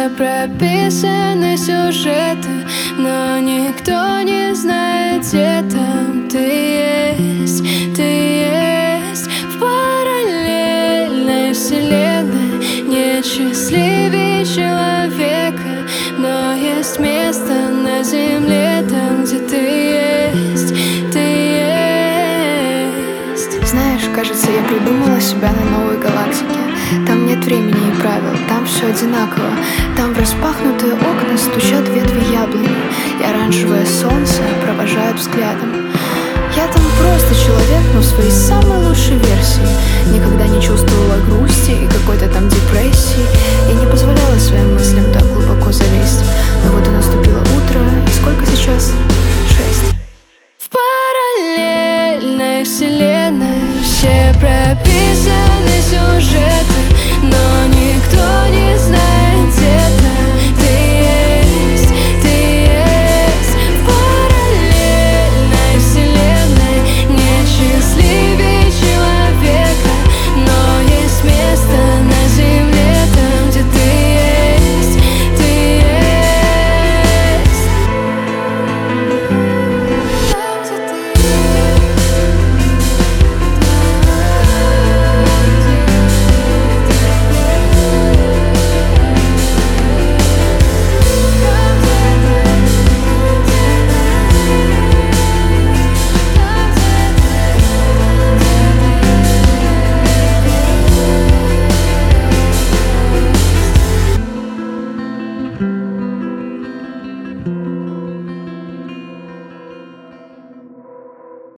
все прописаны сюжеты, но никто не знает, где там ты есть. Ты есть в параллельной вселенной. Нет счастливее человека, но есть место на земле, там, где ты есть. Ты есть. Знаешь, кажется, я придумала себя на новой галактике. Там нет времени и правил, там все одинаково. Там в распахнутые окна стучат ветви яблони, и оранжевое солнце провожают взглядом. Я там просто человек, но в своей самой лучшей версии. Никогда не чувствовала грусти и какой-то там депрессии. Я не позволяю